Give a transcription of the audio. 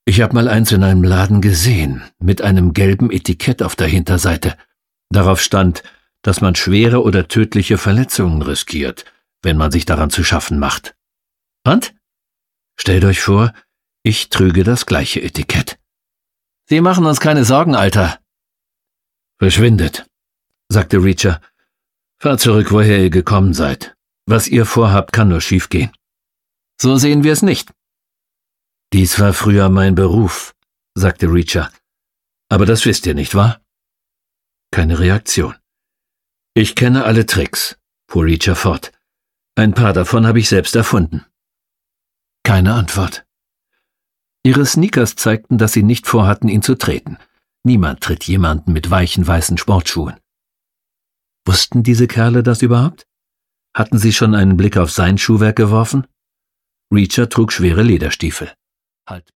Ich habe mal eins in einem Laden gesehen, mit einem gelben Etikett auf der Hinterseite. Darauf stand, dass man schwere oder tödliche Verletzungen riskiert, wenn man sich daran zu schaffen macht. Und? Stellt euch vor, ich trüge das gleiche Etikett. Sie machen uns keine Sorgen, Alter. Verschwindet, sagte Reacher. Fahrt zurück, woher ihr gekommen seid. Was ihr vorhabt, kann nur schiefgehen. So sehen wir es nicht. Dies war früher mein Beruf, sagte Reacher. Aber das wisst ihr, nicht wahr? Keine Reaktion. Ich kenne alle Tricks, fuhr Reacher fort. Ein paar davon habe ich selbst erfunden. Keine Antwort. Ihre Sneakers zeigten, dass sie nicht vorhatten, ihn zu treten. Niemand tritt jemanden mit weichen weißen Sportschuhen. Wussten diese Kerle das überhaupt? Hatten sie schon einen Blick auf sein Schuhwerk geworfen? Reacher trug schwere Lederstiefel. Halt.